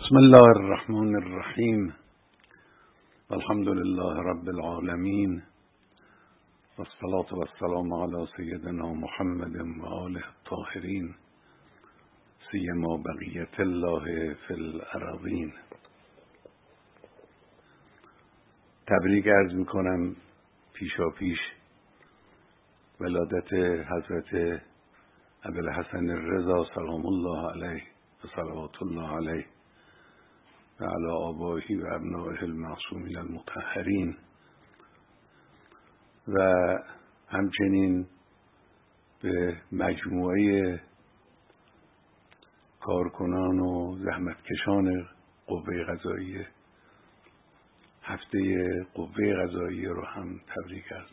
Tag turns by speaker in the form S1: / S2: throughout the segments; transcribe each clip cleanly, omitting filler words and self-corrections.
S1: بسم الله الرحمن الرحیم الحمد لله رب العالمین والصلاة والسلام علی سیدنا محمد و آله الطاهرین سیما بقیة الله فی الارضین. تبریک عرض میکنم پیشاپیش ولادت حضرت ابوالحسن الرضا سلام الله علیه و صلوات الله علیه و علی آبائه و ابنائه المعصومین المطهرین و همچنین به مجموعه کارکنان و زحمتکشان قوه قضاییه هفته قوه قضاییه رو هم تبریک عرض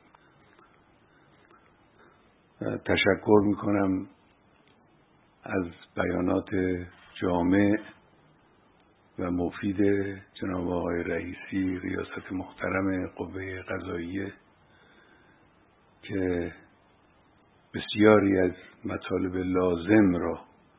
S1: تشکر میکنم از بیانات جامع و مفید جناب آقای رئیسی ریاست محترم قوه قضاییه که بسیاری از مطالب لازم را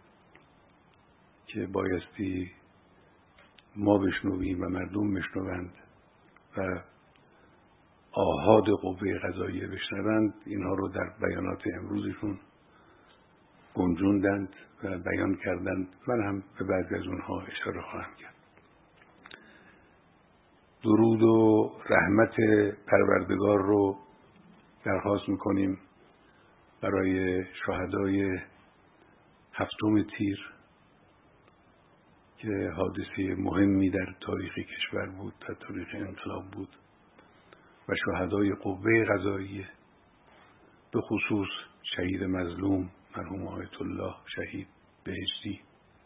S1: که بایستی ما بشنویم و مردم بشنوند و آحاد قوه قضاییه بشنوند اینها رو در بیانات امروزشون گنجوندند و بیان کردند. من هم به بعضی از اونها اشاره خواهم کرد. درود و رحمت پروردگار رو درخواست میکنیم برای شهدای هفتم تیر که حادثه مهمی در تاریخ کشور بود، در تاریخ انقلاب بود، و شهدای قوه قضاییه، به خصوص شهید مظلوم مرحوم آیت الله شهید بهشتی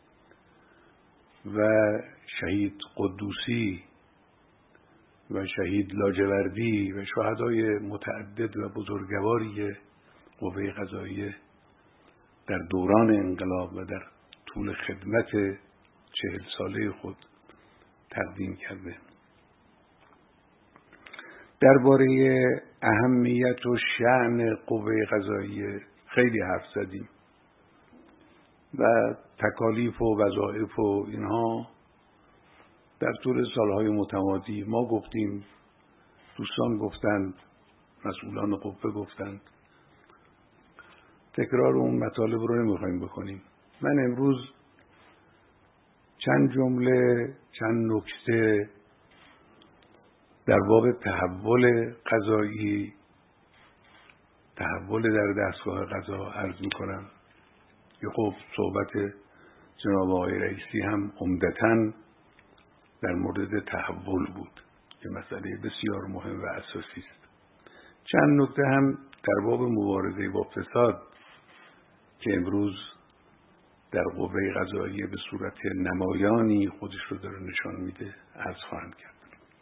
S1: و شهید قدوسی و شهید لاجوردی و شهدای متعدد و بزرگواری قوه قضاییه در دوران انقلاب و در طول خدمت 40 ساله خود تقدیم کرده. درباره اهمیت و شأن قوه قضاییه خیلی حرف زدیم و تکالیف و وظایف و اینها در طول سالهای متمادی ما گفتیم، دوستان گفتند، مسئولان قوه گفتند. تکرار اون مطالب رو نمیخوایم بکنیم. من امروز چند جمله، چند نکته در باب تحول قضایی، تحول در دستگاه قضا عرض میکنم که خب صحبت جناب آقای رئیسی هم عمدتاً در مورد تحول بود که مسئله بسیار مهم و اساسی است. چند نکته هم در باب مبارزه با فساد که امروز در قوه قضاییه به صورت نمایانی خودش رو داره نشان میده عرض خواهم کرد.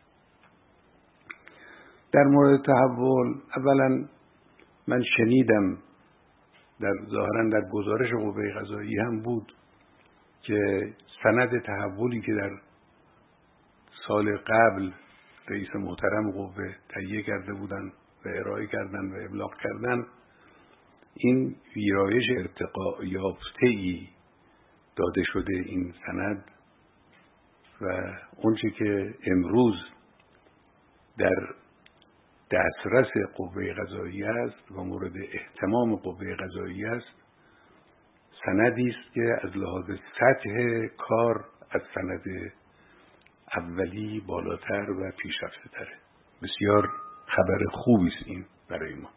S1: در مورد تحول، اولا من شنیدم ظاهراً در گزارش قوه قضاییه هم بود که سند تحولی که در سال قبل رئیس محترم قوه تهیه کرده بودند و ارائه کردند و ابلاغ کردند، این ویرایش ارتقا یافته‌ای داده شده این سند و اونچه که امروز در دسترس قوه قضاییه است و مورد اهتمام قوه قضاییه است سندی است که از لحاظ سطح کار از سند اولی بالاتر و پیشرفته تره. بسیار خبر خوبی است این برای ما.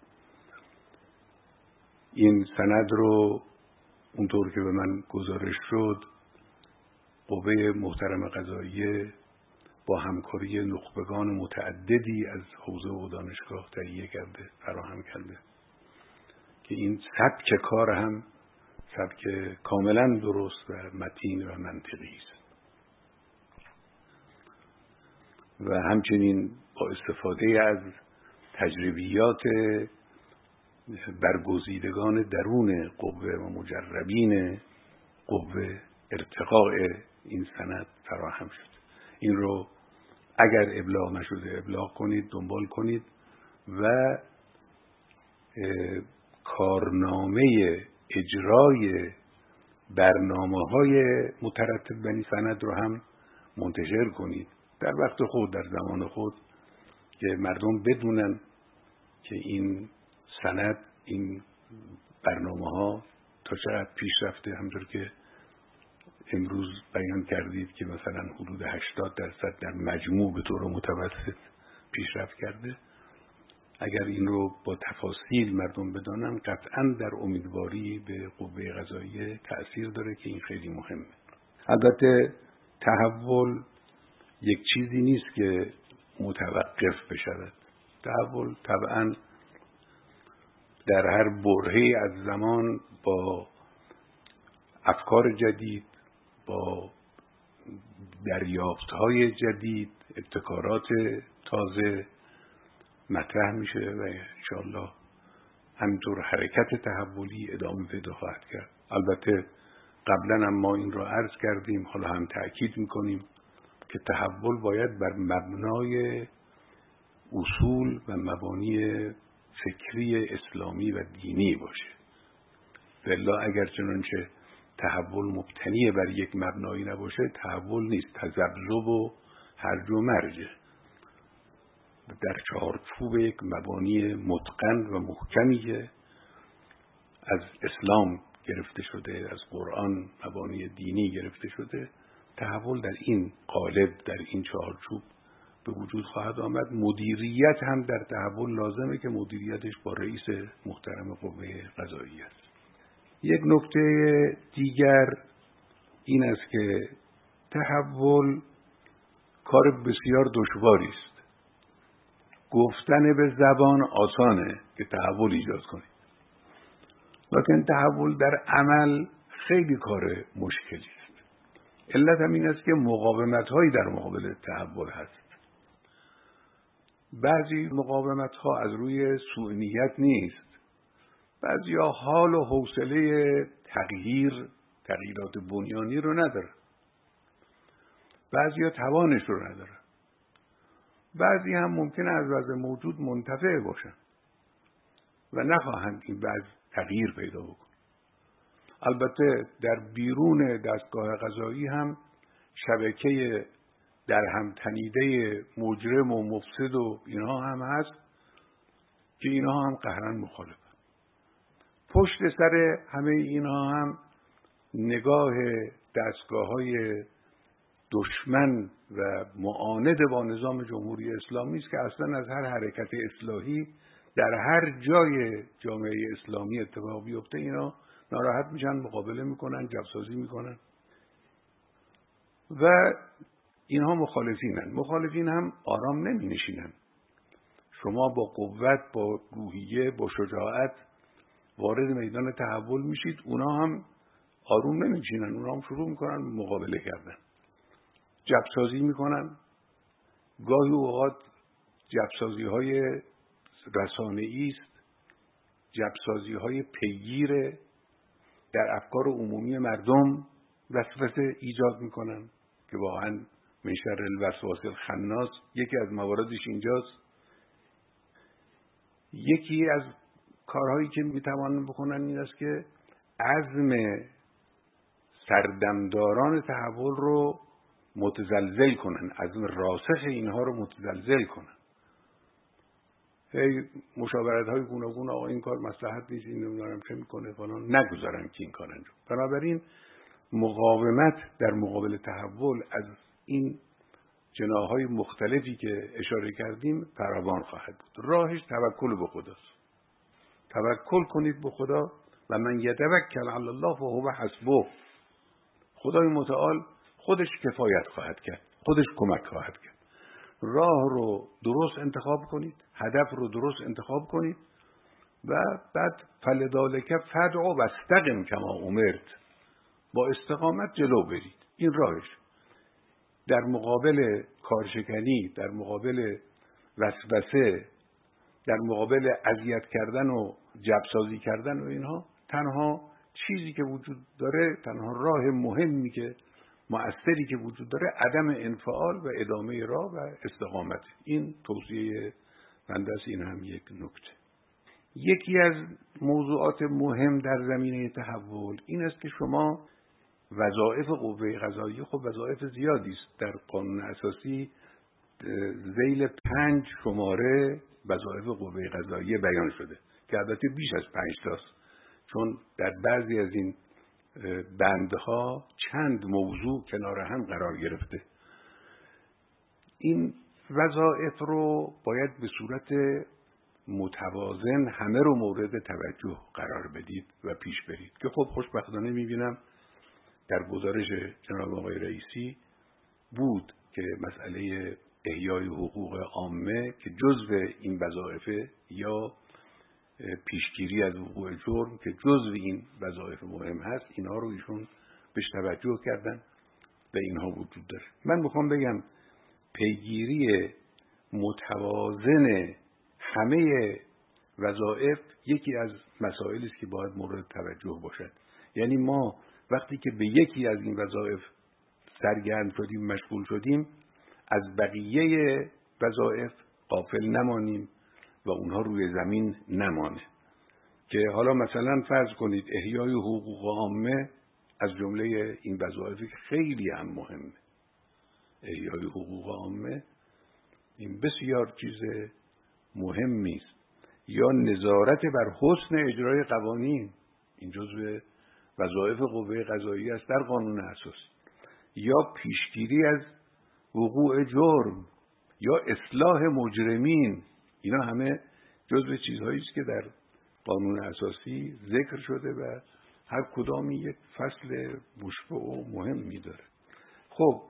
S1: این سند رو اونطور که به من گزارش شد قوه محترم قضاییه با همکاری نخبگان متعددی از حوزه و دانشگاه تهیه کرده، فراهم کرده که این سبک کار هم سبک کاملا درست و متین و منطقی است و همچنین با استفاده از تجربیات برگزیدگان درون قوه و مجربین قوه ارتقاء این سند فراهم شد. این رو اگر ابلاغ نشده ابلاغ کنید، دنبال کنید و کارنامه اجرای برنامه‌های مترتب بر این سند رو هم منتشر کنید در وقت خود، در زمان خود، که مردم بدونن که این سند، این برنامه‌ها تا چقدر پیش رفته. همونطور که امروز بیان کردید که مثلا حدود 80% در مجموع به طور متوسط پیشرفت کرده. اگر این رو با تفاصیل مردم بدانن، قطعاً در امیدواری به قوه قضاییه تأثیر داره که این خیلی مهمه. البته تحول یک چیزی نیست که متوقف بشود. تحول طبعاً در هر برهه‌ای از زمان با افکار جدید، با دریافت‌های جدید، ابتکارات تازه مطرح میشه و انشاءالله همینطور حرکت تحولی ادامه پیدا خواهد کرد. البته قبلا هم ما این را عرض کردیم، حالا هم تأکید میکنیم که تحول باید بر مبنای اصول و مبانی فکری اسلامی و دینی باشه. والا اگر چنانچه تحول مبتنی بر یک مبنایی نباشه، تحول نیست، تذبذب و هرج و مرجه. در چارچوب یک مبانی متقن و محکمی که از اسلام گرفته شده، از قرآن مبانی دینی گرفته شده، تحول در این قالب، در این چارچوب به وجود خواهد آمد. مدیریت هم در تحول لازمه که مدیریتش با رئیس محترم قوه قضاییه است. یک نکته دیگر این است که تحول کار بسیار دشواری است. گفتن به زبان آسانه که تحول ایجاد کنید، لیکن تحول در عمل خیلی کار مشکلی است. علت هم این است که مقاومت‌هایی در مقابل تحول هست. بعضی مقاومت‌ها از روی سوء نیت نیست، بعضی‌ها حال و حوصله تغییرات بنیانی رو نداره، بعضی‌ها توانش رو نداره، بعضی هم ممکنه از وضع موجود منتفع باشن و نخواهند این وضع تغییر پیدا بکنه. البته در بیرون دستگاه قضایی هم شبکه در هم تنیده مجرم و مفسد و اینها هم هست که اینها هم قهرن مخالفن. پشت سر همه اینها هم نگاه دستگاه‌های دشمن و معاند با نظام جمهوری اسلامی است که اصلا از هر حرکت اصلاحی در هر جای جامعه اسلامی اتفاق بیفته اینا ناراحت میشن، مقابله میکنن، جبسازی میکنن و اینها مخالفینن. مخالفین هم آرام نمی نشینن. شما با قوت، با روحیه، با شجاعت وارد میدان تحول میشید، اونا هم آروم نمیشینن، اونا هم شروع میکنن مقابله کردن، جبسازی میکنن. گاهی اوقات جبسازی های رسانه‌ای است، جبسازی های پیگیر در افکار عمومی مردم وسوسه ایجاد میکنن که واقعا من شر الوسواس الخناس یکی از مواردش اینجاست. یکی از کارهایی که میتوانن بکنن این است که عزم سردمداران تحول رو متزلزل کنن، عزم راسخ اینها رو متزلزل کنن. مشاورت‌های گوناگون، آقا این کار مصلحت نیست، این نمیدونم چه میکنه فلان، نگذارن که این کار انجام. بنابراین مقاومت در مقابل تحول از این جناح‌های مختلفی که اشاره کردیم فراوان خواهد بود. راهش توکل به خداست. توکل کنید به خدا و من یتوکل علی الله فهو حسبه. خدای متعال خودش کفایت خواهد کرد، خودش کمک خواهد کرد. راه رو درست انتخاب کنید، هدف رو درست انتخاب کنید و بعد فلذالک فدع و استقم کما امرت، با استقامت جلو برید. این راهش. در مقابل کارشکنی، در مقابل وسوسه، در مقابل اذیت کردن و جبسازی کردن و اینها، تنها چیزی که وجود داره، تنها راه مهمی که مؤثری که وجود داره عدم انفعال و ادامه راه و استقامت. این توصیه بنده است. این هم یک نکته. یکی از موضوعات مهم در زمینه تحول این است که شما وظایف قوه قضاییه خب وظایف زیادی است. در قانون اساسی ذیل 5 شماره وظایف قوه قضاییه بیان شده که البته بیش از 5 تاست، چون در بعضی از این بندها چند موضوع کنار هم قرار گرفته. این وظایف رو باید به صورت متوازن همه رو مورد توجه قرار بدید و پیش برید که خب خوشبختانه میبینم در گزارش جناب آقای رئیسی بود که مسئله احیای حقوق عامه که جزء این وظایف یا پیشگیری از وقوع جرم که جزء این وظایف مهم هست، اینها رو ایشون بهش توجه کردن و اینها وجود داره. من میخوام بگم پیگیری متوازن همه وظایف یکی از مسائلی است که باید مورد توجه باشد. یعنی ما وقتی که به یکی از این وظایف سرگرم شدیم، مشغول شدیم، از بقیه وظایف غافل نمانیم و اونها روی زمین نمانه. که حالا مثلا فرض کنید احیای حقوق عامه از جمله این وظایفی که خیلی هم مهمه. احیای حقوق عامه این بسیار چیز مهمی است. یا نظارت بر حسن اجرای قوانین، این جزو وظایف قوه قضاییه است در قانون اساس. یا پیشگیری از وقوع جرم یا اصلاح مجرمین، اینا همه جزو چیزهایی است که در قانون اساسی ذکر شده و هر کدامی یک فصل مشبع و مهمی داره. خب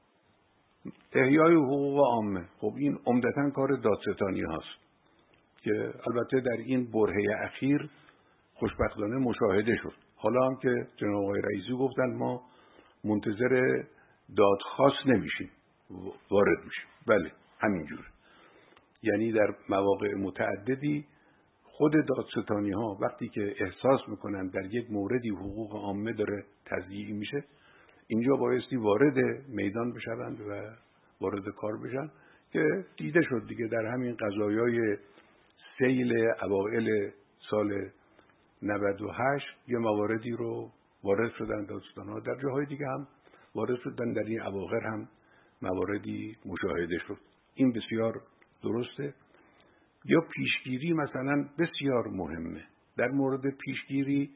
S1: احیای حقوق عامه، خب این عمدتاً کار دادستانی هاست که البته در این برهه اخیر خوشبختانه مشاهده شد. حالا هم که جناب آقای رئیسی گفتن ما منتظر دادخواست نمیشیم، وارد میشیم. بله همینجور. یعنی در مواقع متعددی خود دادستانی ها وقتی که احساس میکنن در یک موردی حقوق عامه داره تضییع میشه، اینجا بایستی وارد میدان بشوند و وارد کار بشن که دیده شد دیگه در همین قضایای سیل اوائل سال 98 یه مواردی رو وارد شدن دادستان ها، در جاهای دیگه هم وارد شدن، در این اواخر هم مواردی مشاهده شد. این بسیار درسته. یا پیشگیری مثلا بسیار مهمه. در مورد پیشگیری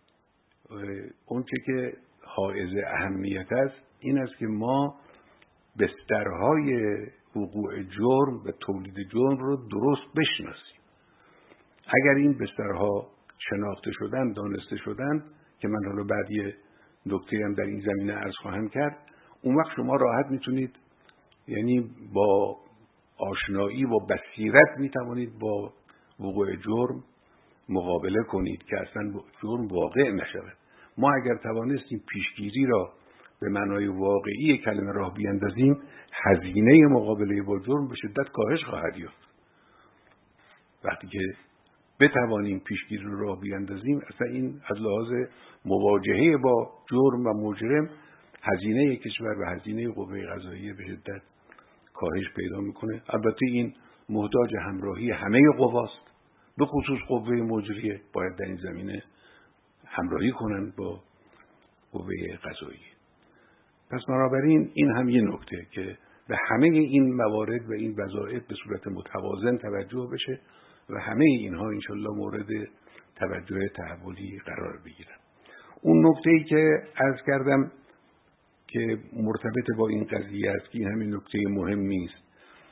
S1: اونچه که حائز اهمیت است این است که ما بسترهای وقوع جرم و تولید جرم رو درست بشناسیم. اگر این بسترها شناخته شدن، دانسته شدن، که من حالا بعد یه نکته هم در این زمینه عرض خواهم کرد، اون وقت شما راحت میتونید، یعنی با آشنایی و بصیرت میتوانید با وقوع جرم مقابله کنید که اصلا جرم واقع نشود. ما اگر توانستیم پیشگیری را به معنای واقعی کلمه راه بیاندازیم، هزینه مقابله با جرم به شدت کاهش خواهد یافت. وقتی که بتوانیم پیشگیری را راه بیاندازیم، اصلا این از لحاظ مواجهه با جرم و مجرم هزینه کشور و هزینه قوه قضاییه به شدت کاهش پیدا میکنه. البته این محتاج همراهی همه قواست، به خصوص قوه مجریه باید در این زمینه همراهی کنند با قوه قضاییه. پس بنابراین این هم یه نکته که به همه این موارد و این وظایف به صورت متوازن توجه بشه و همه اینها انشالله مورد توجه تحولی قرار بگیرن. اون نکته‌ای که عرض کردم که مرتبط با این قضیه است که این همین نکته مهمی است،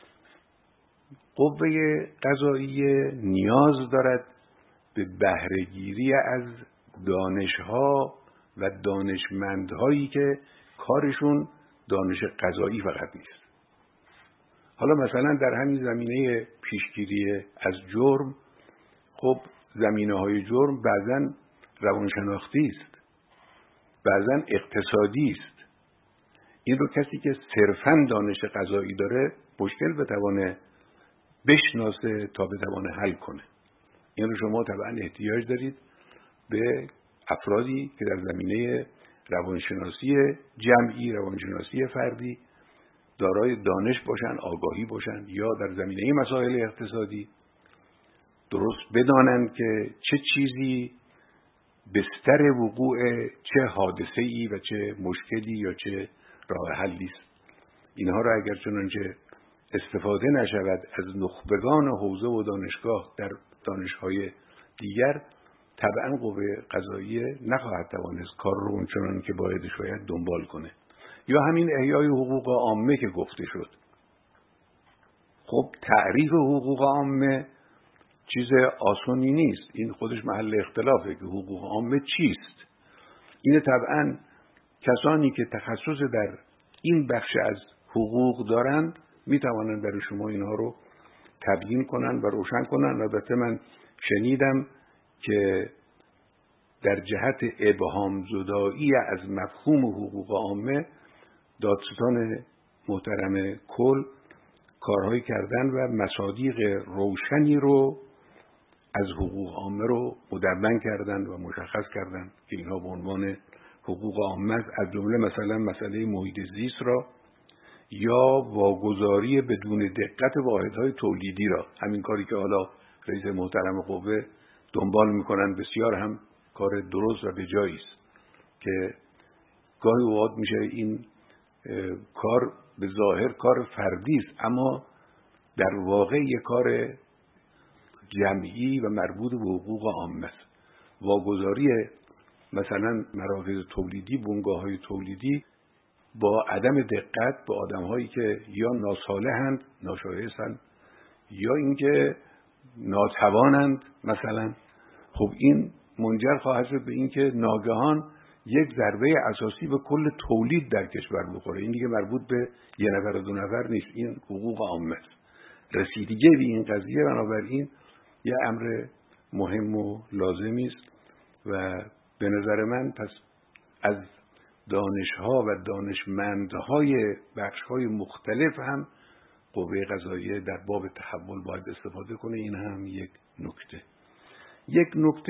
S1: قوه قضاییه نیاز دارد به بهره‌گیری از دانش‌ها و دانشمندهایی که کارشون دانش قضایی فقط نیست. حالا مثلا در همین زمینه پیشگیری از جرم، خب زمینه‌های جرم بعضن روانشناختی است، بعضن اقتصادی است. این رو کسی که صرفاً دانش قضایی داره مشکل بتوانه بشناسه تا بتوانه حل کنه. این رو شما طبعاً احتیاج دارید به افرادی که در زمینه روانشناسی جمعی، روانشناسی فردی دارای دانش باشن، آگاهی باشن، یا در زمینه مسائل اقتصادی درست بدانند که چه چیزی بستر وقوع چه حادثه‌ای و چه مشکلی یا چه راه حلی است. اینها را اگر چنانچه استفاده نشود از نخبگان حوزه و دانشگاه در دانش‌های دیگر، طبعا قوه قضاییه نخواهد توانست کار رو اونچنان که باید دنبال کنه. یا همین احیای حقوق عامه که گفته شد. خب تعریف حقوق عامه چیز آسونی نیست. این خودش محل اختلافه که حقوق عامه چیست. این طبعا کسانی که تخصص در این بخش از حقوق دارند میتوانند برای شما اینها رو تبیین کنند و روشن کنند. البته من شنیدم که در جهت ابهام زدایی از مفهوم حقوق عامه دادستان محترم کل کارهایی کردن و مصادیق روشنی رو از حقوق عامه رو مدون کردن و مشخص کردن که اینها به عنوان حقوق عامه از جمله مثلا مسئله محیط زیست را یا واگذاری بدون دقت واحدهای تولیدی را، همین کاری که حالا رئیس محترم قوه دنبال میکنن، بسیار هم کار درست و به جایی است که گاهی اوقات میشه این کار به ظاهر کار فردی است اما در واقع یک کار جمعی و مربوط به حقوق عامه است. واگذاری مثلا مراکز تولیدی، بنگاه‌های تولیدی با عدم دقت به آدم‌هایی که یا ناصالحند، ناشایستند یا اینکه ناتوانند مثلا، خب این منجر خواهد شد به اینکه ناگهان یک ضربه اساسی به کل تولید در کشور بخوره. این دیگه مربوط به یه نفر و دو نفر نیست، این حقوق عامه است. رسیدگی به این قضیه بنابراین یه امر مهم و لازمی است و به نظر من پس از دانش‌ها و دانشمندهای بخش‌های مختلف هم قوه قضاییه در باب تحول باید استفاده کنه. این هم یک نکته. یک نکته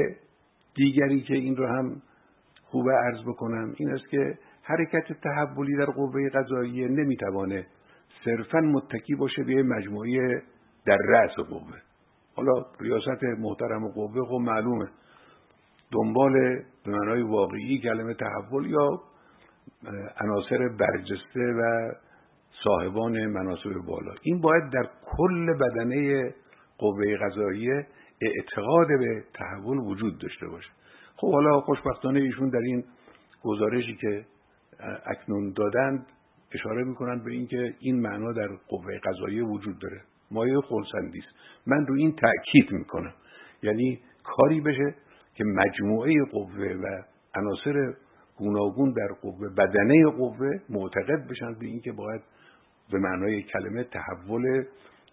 S1: دیگری که این رو هم خوبه عرض بکنم این است که حرکت تحولی در قوه قضاییه نمیتوانه صرفاً متکی باشه به مجموعه در رأس قوه. حالا ریاست محترم قوه خب معلومه دنبال به معنای واقعی کلمه تحول یا عناصر برجسته و صاحبان مناصب بالا، این باید در کل بدنه قوه قضاییه اعتقاد به تحول وجود داشته باشه. خب حالا خوشبختانه ایشون در این گزارشی که اکنون دادند اشاره میکنن به اینکه این معنا در قوه قضاییه وجود داره. مایه خرسندی است. من رو این تأکید میکنم، یعنی کاری بشه که مجموعه قوه و عناصر گوناگون در قوه بدنه قوه معتقد بشن به اینکه باید به معنای کلمه تحول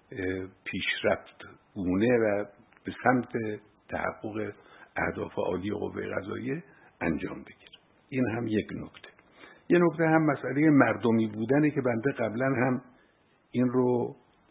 S1: پیشرفت گونه و به سمت تحقق اهداف عالی قوه قضاییه انجام بگیره. این هم یک نکته. یه نکته هم مسئله مردمی بودنه که بنده قبلا هم این رو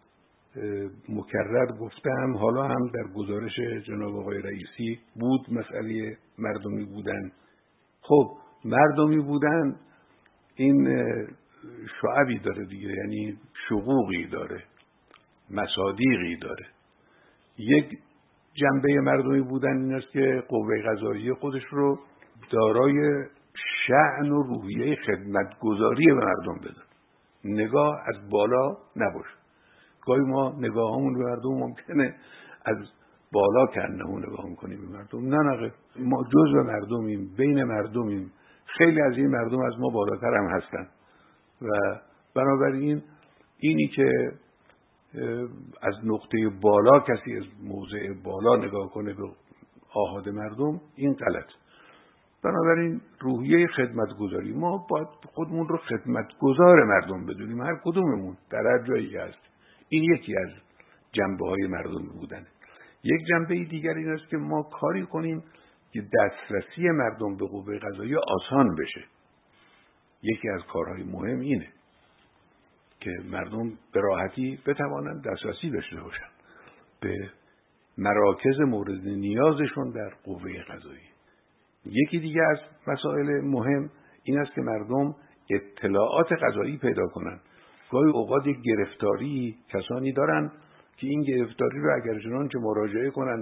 S1: مکرر گفتم، حالا هم در گزارش جناب آقای رئیسی بود مسئله مردمی بودن. خب مردمی بودن این شعبی داره دیگه، یعنی شقوقی داره، مصادیقی داره. یک جنبه مردمی بودن این است که قوه قضاییه خودش رو دارای شأن و روحیه خدمتگزاری به مردم بده، نگاه از بالا نباشه. گاهی ما نگاهمون به مردم ممکنه از بالا کنه نگاه میکنیم به مردم. نه ما جزء مردمیم، بین مردمیم، خیلی از این مردم از ما بالاتر هم هستن و بنابراین اینی که از نقطه بالا کسی از موضع بالا نگاه کنه به آحاد مردم این غلط. بنابراین روحیه خدمتگزاری، ما باید خودمون رو خدمتگزار مردم بدونیم، هر کدوممون در هر جایی که هست. این یکی از جنبه‌های مردم بودنه. یک جنبه دیگر این است که ما کاری کنیم که دسترسی مردم به قوه قضاییه آسان بشه. یکی از کارهای مهم اینه که مردم به راحتی بتوانند دسترسی داشته باشند به مراکز مورد نیازشون در قوه قضاییه. یکی دیگه از مسائل مهم این است که مردم اطلاعات قضایی پیدا کنند. گاهی اوقات یک گرفتاری کسانی دارن که این گرفتاری رو اگر چنانچه مراجعه کنن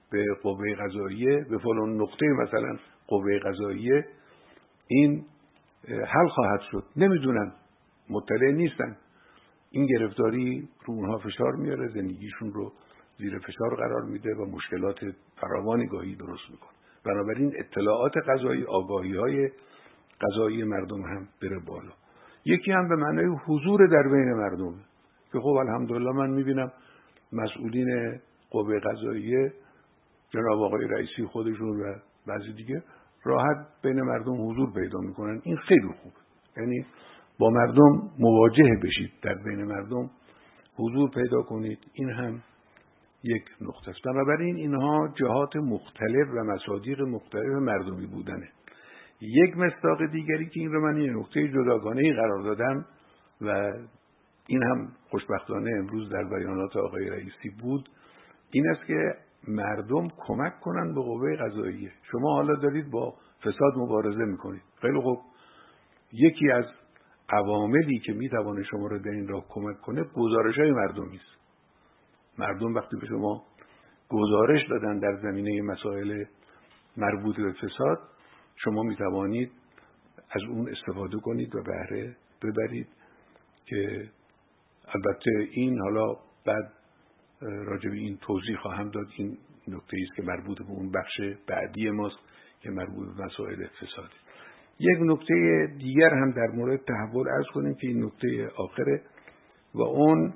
S1: به قوه قضاییه، به فلان نقطه مثلا قوه قضاییه این حل خواهد شد. نمیدونن، مطلع نیستن. این گرفتاری رو اونها فشار میاره، زندگیشون رو زیر فشار قرار میده و مشکلات فراوانی گاهی درست میکنه. بنابراین اطلاعات قضایی، آگاهی‌های قضایی مردم هم بره بالا. یکی هم به معنای حضور در بین مردم که خب الحمدلله من میبینم مسئولین قوه قضاییه، جناب آقای رئیسی خودشون و بعضی دیگه راحت بین مردم حضور پیدا میکنن. این خیلی خوبه، یعنی با مردم مواجه بشید، در بین مردم حضور پیدا کنید. این هم یک نقطه است. بنابراین اینها جهات مختلف و مصادیق مختلف مردمی بودنه. یک مصداق دیگری که این رو من یه نقطه جداگانه‌ای قرار دادم و این هم خوشبختانه امروز در بیانات آقای رئیسی بود، این است که مردم کمک کنن به قوه قضاییه. شما حالا دارید با فساد مبارزه میکنید، خیلی خوب. یکی از عواملی که میتوانه شما رو در این راه کمک کنه گزارش‌های مردمی است. مردم وقتی به شما گزارش دادن در زمینه مسائل مربوط به فساد، شما میتوانید از اون استفاده کنید و بهره ببرید. که البته این حالا بعد راجع به این توضیح خواهم داد. این نکته است که مربوط به اون بخش بعدی ماست که مربوط به مسائل فساد. یک نکته دیگر هم در مورد تحول عرض کنیم که این نکته آخره و اون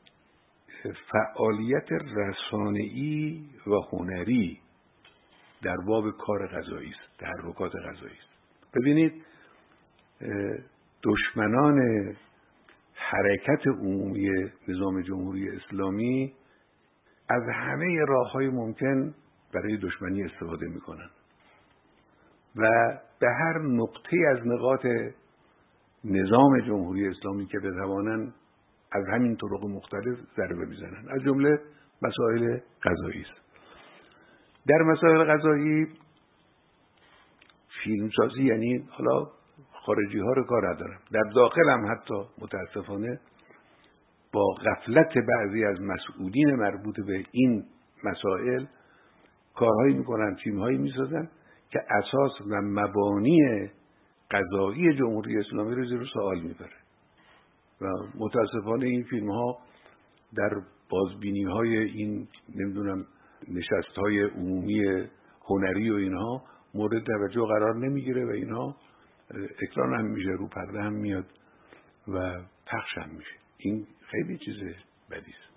S1: فعالیت رسانه‌ای و هنری در باب کار قضایی است، تحرکات قضایی است. ببینید دشمنان حرکت عمومی نظام جمهوری اسلامی از همه راه‌های ممکن برای دشمنی استفاده می‌کنند و به هر نقطه از نقاط نظام جمهوری اسلامی که بتوانند از همین طرق مختلف ضربه میزنند، از جمله مسائل قضایی است. در مسائل قضایی فیلمسازی، یعنی حالا خارجی ها رو کار ندارم، در داخل هم حتی متاسفانه با غفلت بعضی از مسئولین مربوط به این مسائل کارهایی میکنن، فیلمهایی میسازن که اساس و مبانی قضایی جمهوری اسلامی رو زیر سوال میبره و متاسفانه این فیلم ها در بازبینی های این نمیدونم نشست های عمومی هنری و اینها مورد توجه قرار نمیگیره و اینها اکران هم میشه، رو پرده هم میاد و پخش هم میشه. این خیلی چیز بدی است.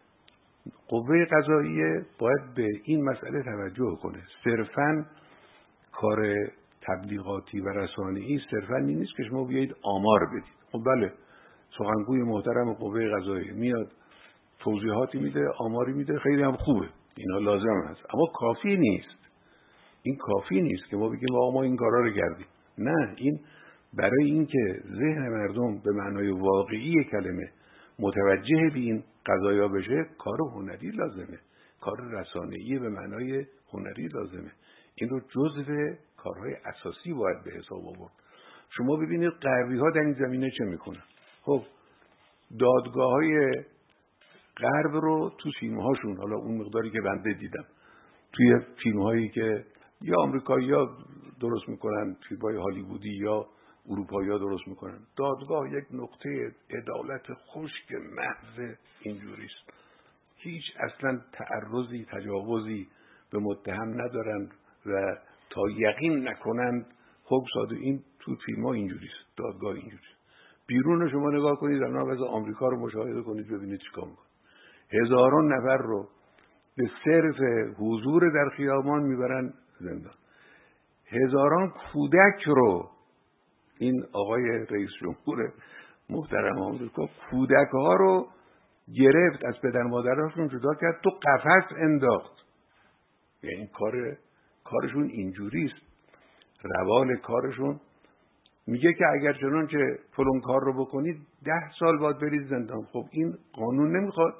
S1: قوه قضاییه باید به این مسئله توجه کنه. صرفاً کار تبلیغاتی و رسانه‌ای صرفاً این نیست که شما بیایید آمار بدید. خب بله، سخنگوی محترم قوه قضاییه میاد توضیحاتی میده، آماری میده، خیلی هم خوبه، اینا لازم هست، اما کافی نیست. این کافی نیست که ما بگیم آقا ما این کارا رو کردیم. نه، این برای اینکه ذهن مردم به معنای واقعی کلمه متوجه به این قضایا بشه، کار هنری لازمه، کار رسانه‌ای به معنای هنری لازمه. این رو جزو کارهای اساسی باید به حساب آورد. شما ببینید غربی‌ها در این زمینه چه میکنن. خب دادگاه‌های غرب رو تو فیلم‌هاشون، حالا اون مقداری که بنده دیدم، توی فیلم‌هایی که یا آمریکایی‌ها درست میکنن، فیلم‌های هالیوودی یا اروپایی‌ها درست میکنن، دادگاه یک نقطه عدالت خشک محض اینجوریست. هیچ اصلا تعرضی، تجاوزی به متهم ندارن و تا یقین نکنند حکم صادر. این تو فیلم‌ها اینجوریست، دادگاه اینجوریست. بیرون شما نگاه کنید، الان وضع آمریکا رو مشاهده کنید ببینید چیکار میکنه. هزاران نفر رو به صرف حضور در خیابان میبرن زندان. هزاران کودک رو، این آقای رئیس جمهور محترم آمریکا کودک ها رو گرفت، از پدر مادرشون جدا کرد، تو قفس انداخت. یعنی کارشون اینجوریست. روال کارشون میگه که اگر چنانچه فلان کار رو بکنید 10 سال باید برید زندان. خب این قانون نمیخواد.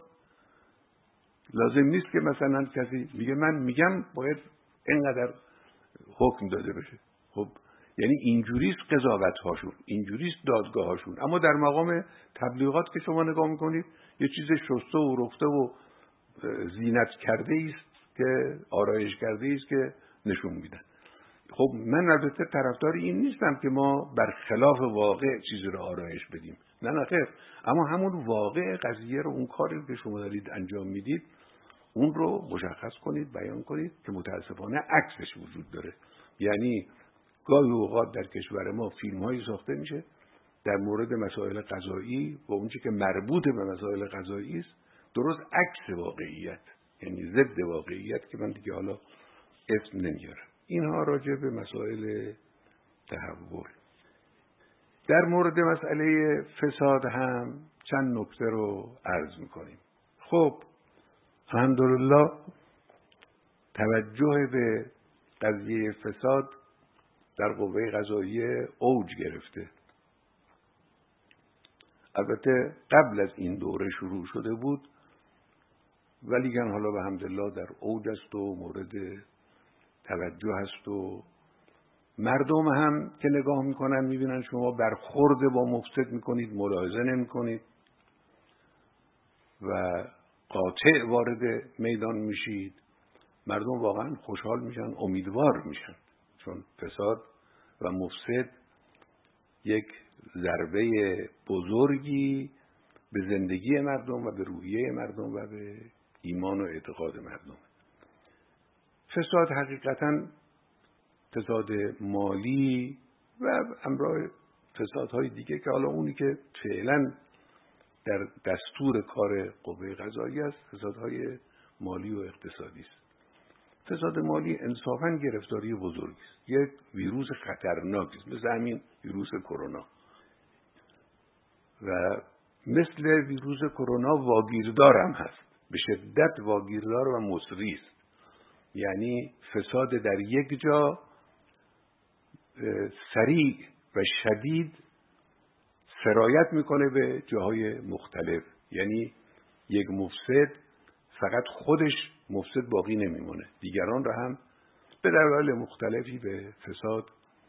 S1: لازم نیست که مثلا کسی میگه من میگم باید اینقدر حکم داده بشه. خب یعنی اینجوریست قضاوت هاشون، اینجوریست دادگاه هاشون. اما در مقام تبلیغات که شما نگاه میکنید یه چیز شسته و رفته و زینت کرده است که آرایشگرده‌ای است که نشون میدن. خب من البته طرفدار این نیستم که ما برخلاف واقع چیزی رو آرایش بدیم، نه خیر، اما همون واقع قضیه رو، اون کاری که شما دارید انجام میدید، اون رو مشخص کنید، بیان کنید که متاسفانه عکسش وجود داره. یعنی گاهی اوقات در کشور ما فیلم‌هایی ساخته میشه در مورد مسائل قضایی و اون چیزی که مربوط به مسائل قضایی است درست عکس واقعیت، یعنی ضد واقعیت که من دیگه حالا اسم نمیارم. اینها راجع به مسائل تحول. در مورد مسئله فساد هم چند نکته رو عرض میکنیم. خب الحمدلله توجه به قضیه فساد در قوه قضاییه اوج گرفته. البته قبل از این دوره شروع شده بود، ولی حالا به حمدالله در اوج است و مورد توجه است و مردم هم که نگاه میکنن میبینن شما برخورد با مفسد میکنید، ملاحظه نمیکنید و قاطع وارد میدان میشید. مردم واقعا خوشحال میشن، امیدوار میشن، چون فساد و مفسد یک ضربه بزرگی به زندگی مردم و به روحیه مردم و به ایمان و اعتقاد مردم. فساد حقیقتاً فساد مالی و همراه فسادهای دیگه که حالا اونی که فعلا در دستور کار قوه قضاییه است فسادهای مالی و اقتصادی است. فساد مالی انصافاً گرفتاری بزرگی است، یک ویروس خطرناکی است، مثل همین ویروس کرونا. و مثل ویروس کرونا واگیردار هم هست، به شدت واگیردار و مصری است. یعنی فساد در یک جا سریع و شدید سرایت میکنه به جاهای مختلف. یعنی یک مفسد فقط خودش مفسد باقی نمیمونه، دیگران را هم به دلایل مختلفی به فساد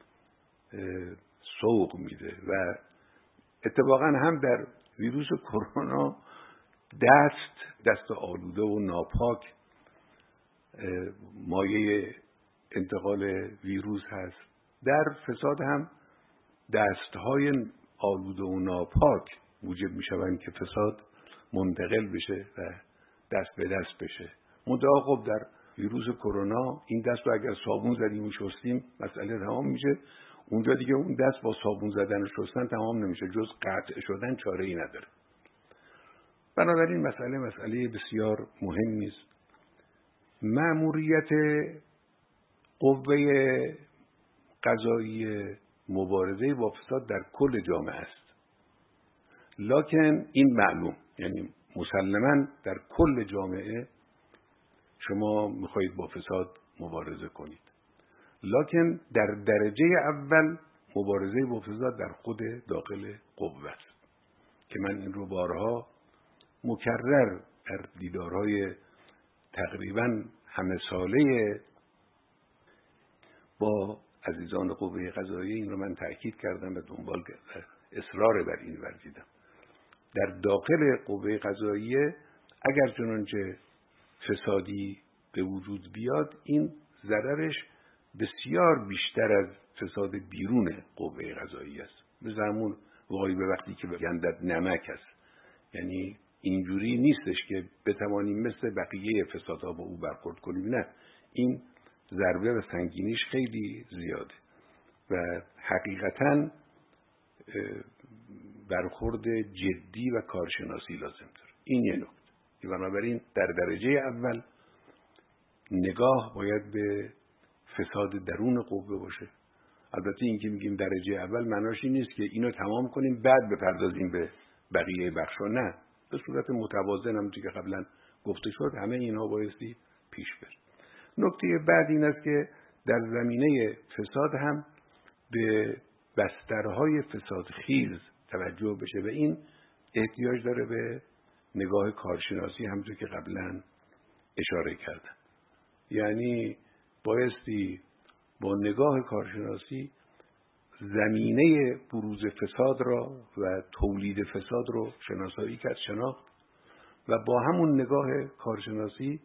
S1: سوق میده. و اتفاقا هم در ویروس کرونا دست آلوده و ناپاک مایه انتقال ویروس هست. در فساد هم دستهای آلوده و ناپاک موجب میشوند که فساد منتقل بشه و دست به دست بشه. منتها خب در ویروس کرونا این دست رو اگر صابون زدیم و شستیم مسئله تمام میشه. اونجا دیگه اون دست با صابون زدن و شستن تمام نمیشه، جز قطع شدن چاره ای نداره. بنابراین مسئله بسیار مهمی است. مأموریت قوه قضایی مبارزه با فساد در کل جامعه است، لکن این معلوم، یعنی مسلماً در کل جامعه شما میخواهید با فساد مبارزه کنید، لکن در درجه اول مبارزه با فساد در خود داخل قوه است که من این رو بارها مکرر در دیدارهای تقریباً همه ساله با عزیزان قوه قضاییه این رو من تأکید کردم و دنبال اصرار بر این ورزیدم. در داخل قوه قضاییه اگر چنانچه فسادی به وجود بیاد، این ضررش بسیار بیشتر از فساد بیرون قوه قضاییه است. مثل همون وقتی به وقتی که گندت نمک است، یعنی اینجوری نیستش که بتوانیم مثل بقیه فسادها با او برخورد کنیم، نه، این ضربه و سنگینیش خیلی زیاده و حقیقتاً برخورد جدی و کارشناسی لازم داره. این یه نکته. بنابراین در درجه اول نگاه باید به فساد درون قوه باشه. البته این که میگیم درجه اول معناش این نیست که اینو تمام کنیم بعد بپردازیم به بقیه بخشا، نه، به صورت متوازن هم که قبلا گفته شد همه اینها بایستی پیش بره. نکته بعد این است که در زمینه فساد هم به بسترهای فسادخیز توجه بشه و این احتیاج داره به نگاه کارشناسی، همونطور که قبلا اشاره کردم. یعنی بایستی با نگاه کارشناسی زمینه بروز فساد را و تولید فساد رو شناسایی کرد، شناخت و با همون نگاه کارشناسی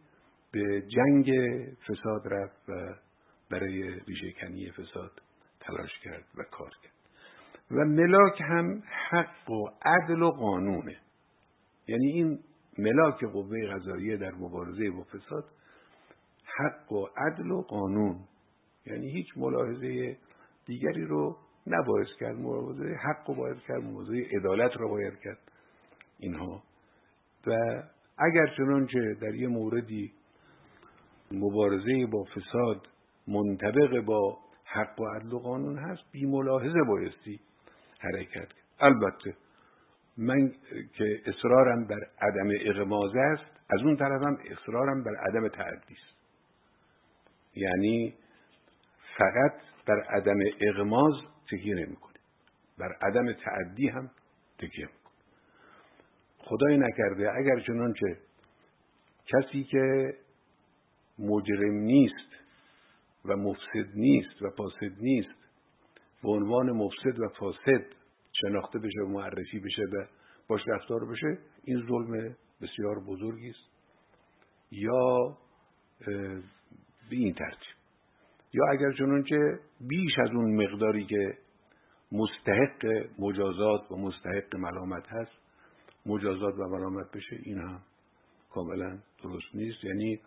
S1: به جنگ فساد رفت و برای ریشه‌کنی فساد تلاش کرد و کار کرد. و ملاک هم حق و عدل و قانونه. یعنی این ملاک قوه قضاییه در مبارزه با فساد حق و عدل و قانون، یعنی هیچ ملاحظه دیگری رو نباید کرد، ملاحظه حق رو باید کرد، ملاحظه عدالت رو باید کرد اینها. و اگر چنانچه در یه موردی مبارزه با فساد منطبق با حق و عدل و قانون هست، بی ملاحظه بایستی حرکت کرد. البته من که اصرارم بر عدم اغماض است، از اون طرفم اصرارم بر عدم تعدی است. یعنی فقط بر عدم اغماض تکیه نمی‌کنیم، بر عدم تعدی هم تکیه می‌کنیم. خدای نکرده اگر چنانچه کسی که مجرم نیست و مفسد نیست و فاسد نیست به عنوان مفسد و فاسد شناخته بشه و معرفی بشه و باش رفتار بشه، این ظلم بسیار بزرگی است. یا به این ترتیب، یا اگر چنانچه بیش از اون مقداری که مستحق مجازات و مستحق ملامت هست مجازات و ملامت بشه، این هم کاملا درست نیست. یعنی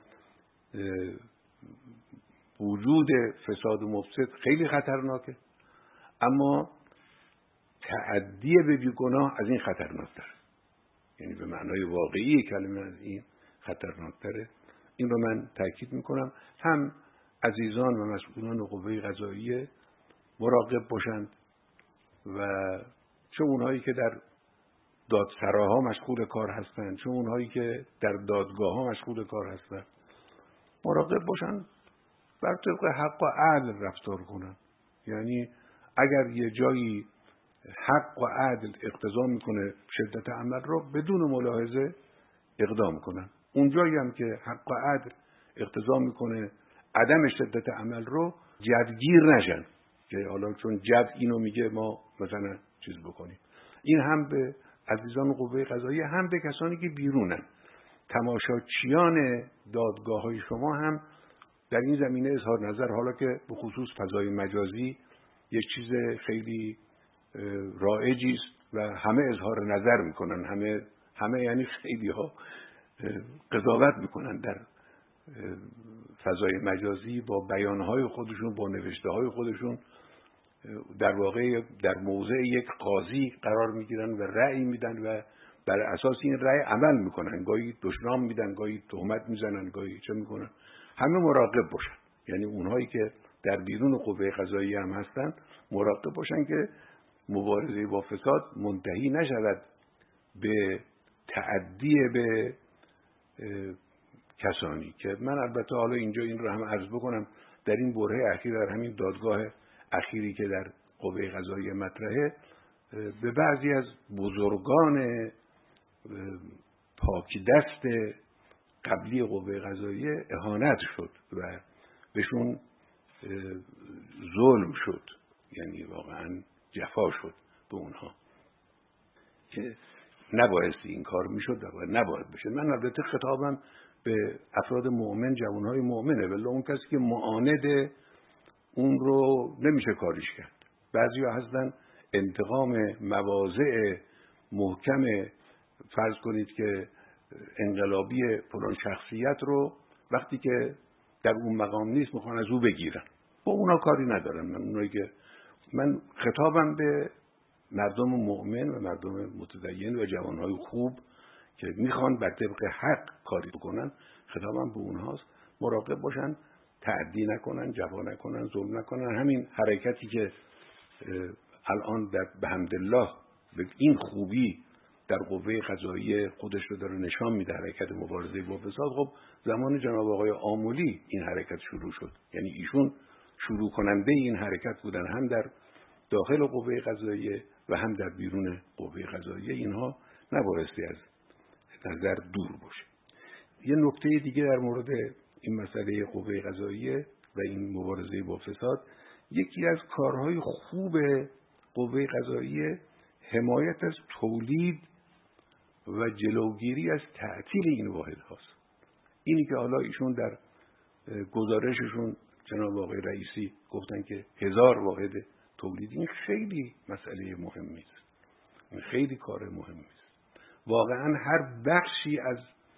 S1: وجود فساد و مفسد خیلی خطرناکه، اما تعدی به بیگناه از این خطرناکتره، یعنی به معنای واقعی کلمه از این خطرناکتره. این رو من تاکید میکنم. هم عزیزان و مسئولان قوه قضاییه مراقب باشند و چه اونهایی که در دادسراها مشغول کار هستند، چه اونهایی که در دادگاه ها مشغول کار هستند، مراقب باشند بر طبق حق و عدل رفتار کنند. یعنی اگر یه جایی حق و عدل اقتضا میکنه شدت عمل رو بدون ملاحظه اقدام کنن، اونجایی هم که حق و عدل اقتضا میکنه عدم شدت عمل رو جدگیر نشن که حالا چون جد اینو میگه ما مثلا چیز بکنیم. این هم به عزیزان قوه قضاییه، هم به کسانی که بیرونن، تماشاچیان دادگاه های شما هم در این زمینه اظهار نظر، حالا که به خصوص فضای مجازی یک چیز خیلی رایجی است و همه اظهار نظر میکنن، همه یعنی خیلی ها قضاوت میکنن در فضای مجازی با بیانهای خودشون، با نوشتههای خودشون، در واقع در موضع یک قاضی قرار میگیرن و رأی میدن و بر اساس این رأی عمل میکنن. گاهی دشنام میدن، گاهی تهمت میزنن، گاهی چه میکنن. همه مراقب باشن، یعنی اونهایی که در بیرون قوه قضاییه هم هستن مراقب باشن که مبارزه با فساد منتهی نشود به تعدی به کسانی که من البته حالا اینجا این رو هم عرض بکنم، در این برهه اخیر، در همین دادگاه اخیری که در قوه قضاییه مطرحه، به بعضی از بزرگان پاکی دست قبلی قوه قضاییه اهانت شد و بهشون ظلم شد، یعنی واقعا جفا شد به اونها که نباید این کار میشد و نباید بشه. من البته خطابم به افراد مؤمن، جوانهای مؤمنه، ولی اون کسی که معاند اون رو نمیشه کاریش کرد. بعضیا هستن انتقام مواضع محکم، فرض کنید که انقلابی فلان شخصیت رو وقتی که در اون مقام نیست میخوان از او بگیرن. با اونا کاری ندارم. من خطابم به مردم مؤمن و مردم متدین و جوانهای خوب که میخوان بر طبق حق کاری بکنن، خطابم به اونهاست. مراقب باشن، تعدی نکنن، جفا نکنن، ظلم نکنن. همین حرکتی که الان به حمدالله به این خوبی در قوه قضاییه خودش رو داره نشان میده، حرکت مبارزه با فساد، خب زمان جناب آقای آملی این حرکت شروع شد. یعنی ایشون شروع کننده این حرکت بودن، هم در داخل قوه قضاییه و هم در بیرون قوه قضاییه. اینها نبایستی از نظر دور باشه. یه نکته دیگه در مورد این مسئله قوه قضاییه و این مبارزه با فساد، یکی از کارهای خوب قوه قضاییه حمایت از تولید و جلوگیری از تعطیل این واحد هاست. اینی که حالا ایشون در گزارششون جناب آقای رئیسی گفتن که 1000 واحد تولید، این خیلی مسئله مهمی است، این خیلی کار مهمی است. واقعا هر بخشی از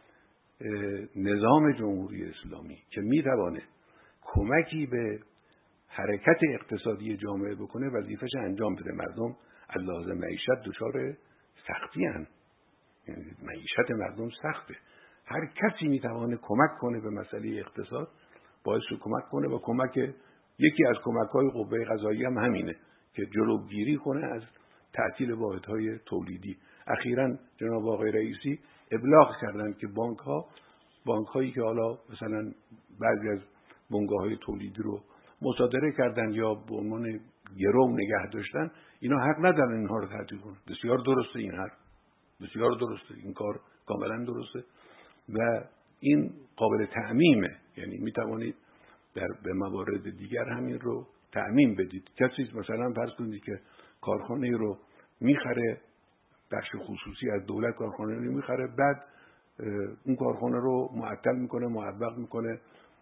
S1: نظام جمهوری اسلامی که میتوانه کمکی به حرکت اقتصادی جامعه بکنه وظیفه‌ش انجام بده. مردم از لحاظ معیشت دچار سختی هستند، یعنی معیشت مردم سخته. هر کسی میتوانه کمک کنه به مسئله اقتصاد، باعث کمک کنه و یکی از کمک‌های قوه قضاییه هم همینه که جلوگیری کنه از تعطیل واحدهای تولیدی. اخیراً جناب آقای رئیسی ابلاغ کردند که بانک‌هایی که حالا مثلا بعضی از بنگاه‌های تولیدی رو مصادره کردن یا به عنوان گرو نگه داشتن، اینا حق ندارن اینها رو تعطیل کنن. بسیار درسته این حرف، بسیار درسته، این کار کاملا درسته و این قابل تعمیمه. یعنی میتوانید به موارد دیگر همین رو تعمیم بدید. کسی مثلا فرض کنید که کارخانه رو میخره، بخش خصوصی از دولت کارخانه رو میخره، بعد اون کارخانه رو معطل میکنه، معوق میکنه،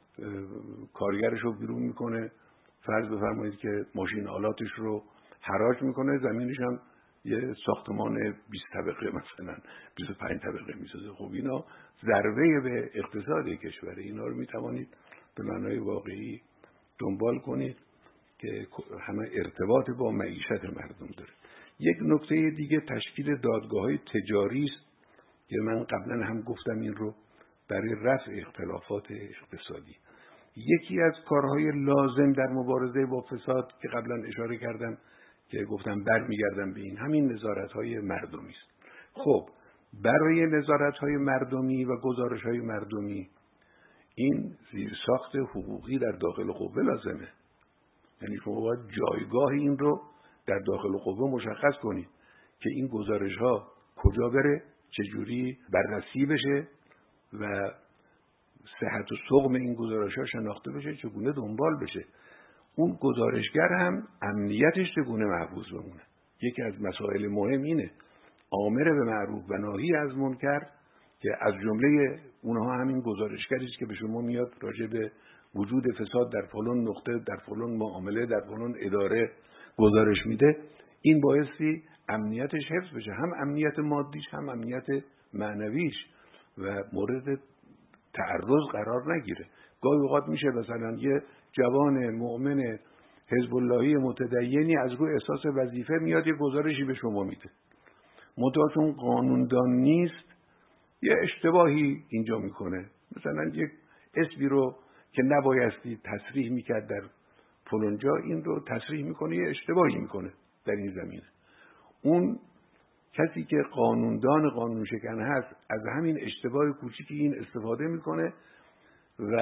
S1: کارگرش رو بیرون میکنه، فرض بفرمایید که ماشین آلاتش رو حراج میکنه، زمینش هم یه ساختمان 20 طبقه مثلا 25 طبقه میسازه. خب اینا ضربه به اقتصاد کشوره. اینا رو میتوانید به معنای واقعی دنبال کنید که همه ارتباط با معیشت مردم داره. یک نکته دیگه تشکیل دادگاه‌های تجاری است که من قبلا هم گفتم این رو برای رفع اختلافات اقتصادی. یکی از کارهای لازم در مبارزه با فساد که قبلا اشاره کردم که گفتم برمیگردم به این، همین نظارت‌های مردمی است. خب برای نظارت‌های مردمی و گزارش‌های مردمی این زیرساخت حقوقی در داخل قوه لازمه. یعنی شما باید جایگاه این رو در داخل قوه مشخص کنید که این گزارش‌ها کجا بره، چجوری بررسی بشه و صحت و سقم این گزارش‌ها شناخته بشه، چگونه دنبال بشه. اون گزارشگر هم امنیتش چگونه محفوظ بمونه. یکی از مسائل مهم اینه، آمر به معروف و ناهی از منکر که از جمله اونها همین گزارشگری است که به شما میاد راجع به وجود فساد در فلان نقطه، در فلان معامله، در فلان اداره گزارش میده، این بایستی امنیتش حفظ بشه، هم امنیت مادیش هم امنیت معنویش و مورد تعرض قرار نگیره. گاهی اوقات میشه مثلا یه جوان مؤمن حزب اللهی متدینی از روی احساس وظیفه میاد یه گزارشی به شما میده، منتها چون قانوندان نیست یه اشتباهی اینجا میکنه، مثلا یک اسمی رو که نبایستی تصریح میکرد در فلانجا این رو تصریح میکنه، یه اشتباهی میکنه در این زمینه. اون کسی که قانوندان قانون شکن هست از همین اشتباه کوچیکی این استفاده میکنه و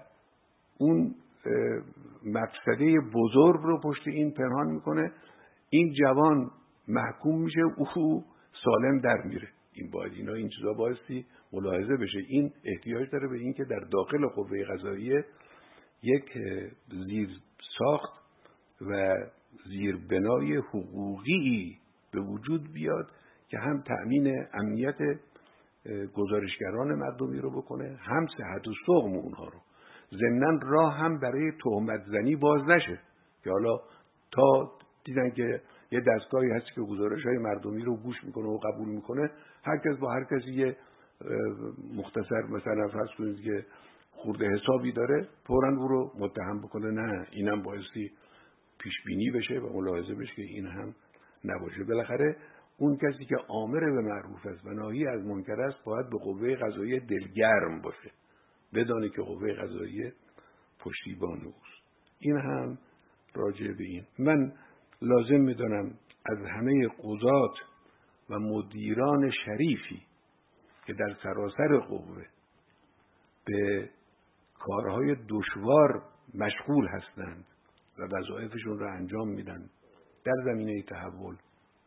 S1: اون مقصده بزرگ رو پشت این پنهان میکنه. این جوان محکوم میشه، او سالم در میره. این چیزا بایستی ملاحظه بشه. این احتیاج داره به این که در داخل قوه قضاییه یک زیر ساخت و زیربنای حقوقی به وجود بیاد که هم تأمین امنیت گزارشگران مردمی رو بکنه، هم صحت و سقم اونها رو. ضمناً راه هم برای تهمت زنی باز نشه که حالا تا دیدن که یه دستگاهی هست که گزارش‌های مردمی رو گوش میکنه و قبول میکنه، هر کس با هر کسی یه مختصر مثلا فرض کنید که خورده حسابی داره فوراً او رو متهم بکنه. نه، اینم بایستی پیش بینی بشه و ملاحظه بشه که این هم نباشه. بالاخره اون کسی که آمر به معروف است و ناهی از منکر است باید به قوه قضاییه دلگرم باشه، بدانه که قوه قضاییه پشتیبان اوست. این هم راجع به این من لازم میدانم از همه قضات و مدیران شریفی که در سراسر قوه به کارهای دشوار مشغول هستند و وظایفشون را انجام میدن در زمینه تحول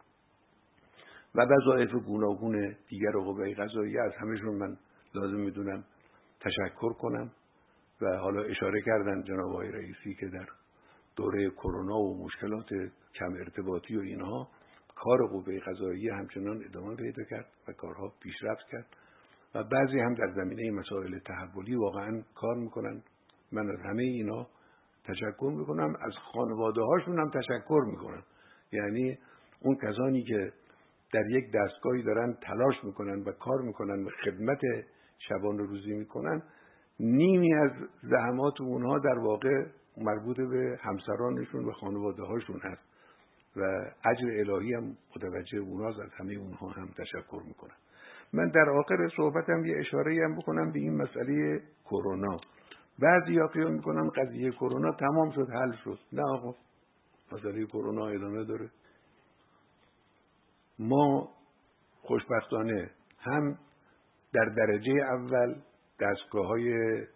S1: و وظایف گوناگون دیگر قوه قضاییه، از همشون من لازم میدونم تشکر کنم. و حالا اشاره کردن جناب آقای رئیسی که در دوره کرونا و مشکلات کم ارتباطی و اینها کار قوه قضاییه همچنان ادامه پیدا کرد و کارها پیشرفت کرد و بعضی هم در زمینه مسائل تحولی واقعا کار میکنن. من از همه اینا تشکر میکنم، از خانواده هاشون هم تشکر میکنم. یعنی اون کسانی که در یک دستگاهی دارن تلاش میکنن و کار میکنن و خدمت شبانه روزی میکنن، نیمی از زحمات اونها در واقع مربوط به همسرانشون و خانواده هاشون هست و اجر الهی هم متوجه اونهاست. از همه اونها هم تشکر میکنم. من در آخر صحبتم یه اشاره‌ای هم بکنم به این مسئله کرونا. بعضیا خیال میکنن قضیه کرونا تمام شد، حل شد. نه آقا، مسئله کرونا ادامه داره. ما خوشبختانه هم در درجه اول دستگاه‌های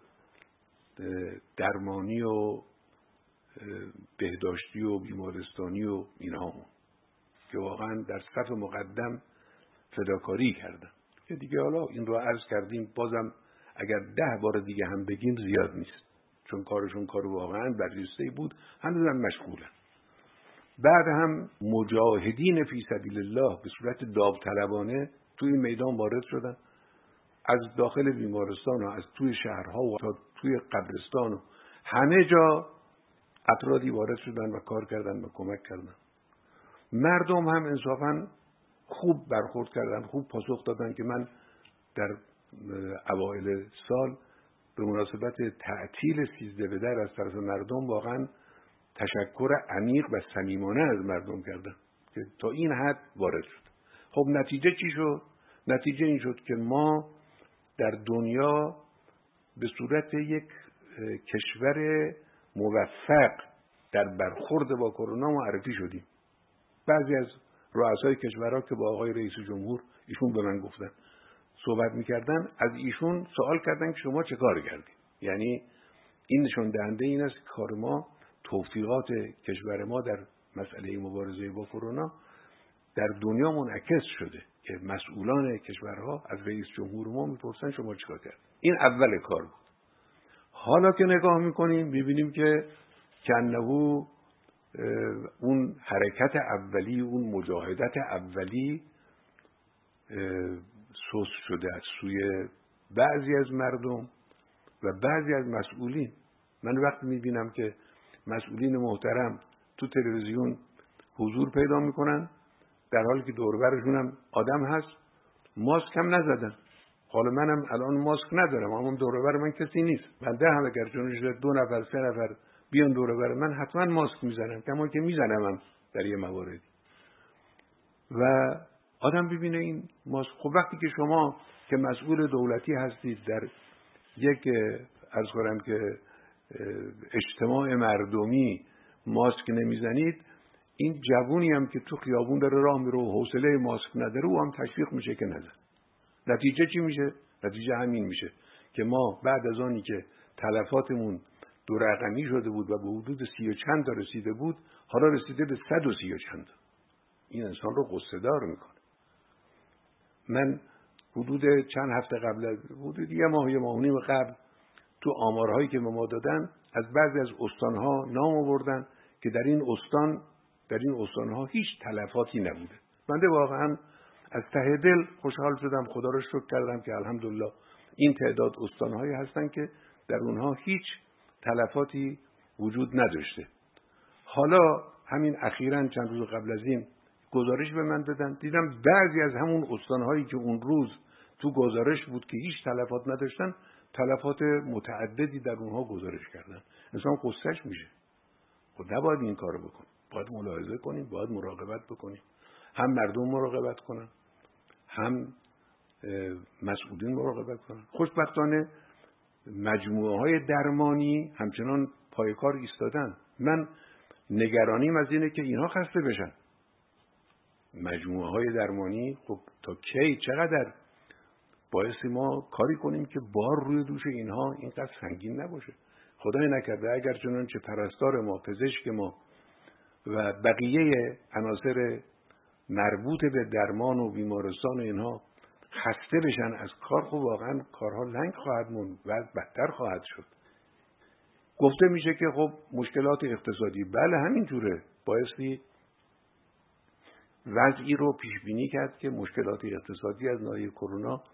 S1: درمانی و بهداشتی و بیمارستانی و اینها که واقعا در صف مقدم فداکاری کردن، که دیگه حالا این رو عرض کردیم، بازم اگر 10 بار دیگه هم بگیم زیاد نیست، چون کارشون کار واقعا برجسته‌ای بود، هنوزم مشغولن. بعد هم مجاهدین فی سبیل الله به صورت داوطلبانه توی میدان وارد شدن، از داخل بیمارستان و از توی شهرها و تا توی قبرستان و همه جا افرادی وارد شدن و کار کردن و کمک کردن. مردم هم انصافاً خوب برخورد کردن، خوب پاسخ دادن که من در اوایل سال به مناسبت تعطیل 13 بدر از طرف مردم واقعاً تشکر عمیق و صمیمانه از مردم کردم که تا این حد وارد شد. خب نتیجه چی شد؟ نتیجه این شد که ما در دنیا به صورت یک کشور موفق در برخورد با کرونا معرفی شدیم. بعضی از رؤسای کشورها که با آقای رئیس جمهور ایشون به من گفتن، صحبت میکردن، از ایشون سوال کردن که شما چه کار کردید. یعنی این نشون دهنده این است که کار ما، توفیقات کشور ما در مسئله مبارزه با کرونا در دنیا منعکس شده که مسئولان کشورها از رئیس جمهور ما میپرسن شما چیکار کردید. این اول کار بود. حالا که نگاه میکنیم میبینیم که کنه اون حرکت اولی، اون مجاهدت اولی سست شده از سوی بعضی از مردم و بعضی از مسئولین. من وقتی میبینم که مسئولین محترم تو تلویزیون حضور پیدا میکنن در حالی که دور و برشون هم آدم هست، ماسک هم نزدن. حالا منم الان ماسک ندارم، اما دور و بر من کسی نیست. من هم اگر جونش 2 نفر 3 نفر بیان دور و بر من، حتما ماسک میزنم، کما که میزنم در یه مواردی. و آدم ببینه این ماسک. خب وقتی که شما که مسئول دولتی هستید در یک عرض کنم که اجتماع مردمی ماسک نمیزنید، این جوونی هم که تو خیابون داره راه میره و حوصله ماسک نداره، او هم تشویق میشه که نزن. نتیجه چی میشه؟ نتیجه همین میشه که ما بعد از آنی که تلفاتمون 2 رقمی شده بود و به حدود 30 و چند تا رسیده بود، حالا رسیده به 130 و چند تا. این انسان رو غصه دار میکنه. من حدود چند هفته قبل، حدود 1 ماه 1 ماه و نیم قبل، تو آمارهایی که به ما دادن از بعضی از استانها نام آوردن که در این استانها هیچ تلفاتی نبوده. بنده واقعا از ته دل خوشحال شدم، خدا رو شکر کردم که الحمدلله این تعداد استانهایی هستن که در اونها هیچ تلفاتی وجود نداشته. حالا همین اخیراً چند روز قبل از این گزارش به من دادن، دیدم بعضی از همون استانهایی که اون روز تو گزارش بود که هیچ تلفات نداشتن، تلفات متعددی در اونها گزارش کردن. انسان قصهش میشه. خب نباید این کارو بکنیم. باید ملاحظه کنیم، باید مراقبت بکنیم. هم مردم مراقبت کنن، هم مسئولین مراقبت کنن. خوشبختانه مجموعه های درمانی همچنان پای کار ایستادن. من نگرانیم از اینه که اینها خسته بشن. مجموعه های درمانی خب تا کی، چقدر باعث ما کاری کنیم که بار روی دوش اینها اینقدر سنگین نباشه. خدای نکرده اگر چنانچه پرستار ما، پزشک ما و بقیه عناصر مربوط به درمان و بیمارستان و اینها خسته بشن از کار، خب واقعا کارها لنگ خواهد موند و بدتر خواهد شد. گفته میشه که خب مشکلات اقتصادی، بله همینجوره، بایستی وضعی رو پیش بینی کرد که مشکلات اقتصادی از ناحیه کرونا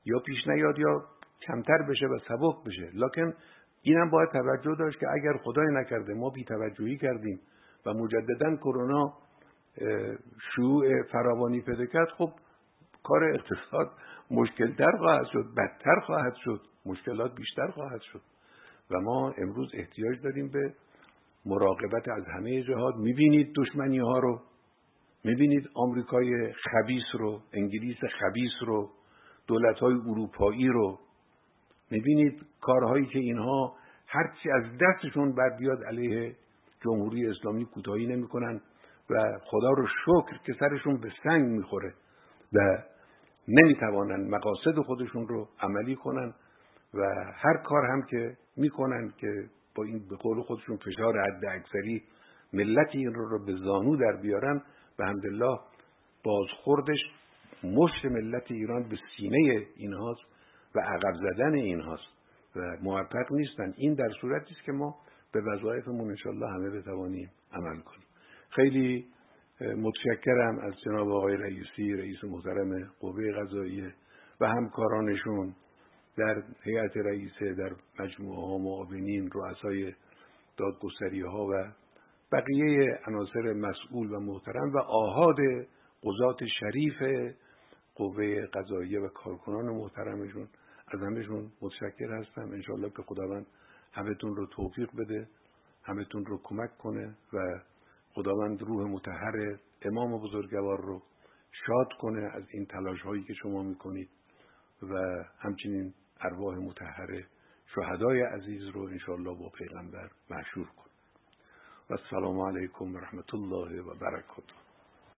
S1: یا پیش نیاد یا کمتر بشه و سبک بشه. لکن اینم باید توجه داشت که اگر خدای نکرده ما بی توجهی کردیم و مجددا کرونا شیوع فراوانی پیدا کرد، خب کار اقتصاد مشکل‌تر خواهد شد، بدتر خواهد شد، مشکلات بیشتر خواهد شد و ما امروز احتیاج داریم به مراقبت از همه جهات. میبینید دشمنی ها رو، میبینید آمریکای خبیث رو، انگلیس خبیث رو، دولت‌های اروپایی رو، میبینید کارهایی که اینها هرچی از دستشون بر بیاد علیه جمهوری اسلامی کوتاهی نمی‌کنن و خدا رو شکر که سرشون به سنگ میخوره و نمیتوانن مقاصد خودشون رو عملی کنن و هر کار هم که میکنن که با این به قول خودشون فشار حد اکثری ملت این رو به زانو در بیارن، به حمدالله بازخوردش مشت ملت ایران به سینه اینهاست و عقب زدن اینهاست و موفق نیستن. این در صورتی است که ما به وظایفمون انشالله همه بتوانیم عمل کنیم. خیلی متشکرم از جناب آقای رئیسی، رئیس محترم قوه قضاییه و همکارانشون در هیئت رئیسه، در مجموعه ها، معاونین، رؤسای دادگستری ها و بقیه عناصر مسئول و محترم و آحاد قضات شریف قوه قضاییه و کارکنان محترمشون. از همهشون متشکر هستم. انشالله که خداوند همتون رو توفیق بده، همتون رو کمک کنه و خداوند روح مطهر امام بزرگوار رو شاد کنه از این تلاش هایی که شما میکنید و همچنین ارواح مطهر شهدای عزیز رو انشاءالله با پیغمبر محشور کنه. و السلام علیکم و رحمت الله و برکاته.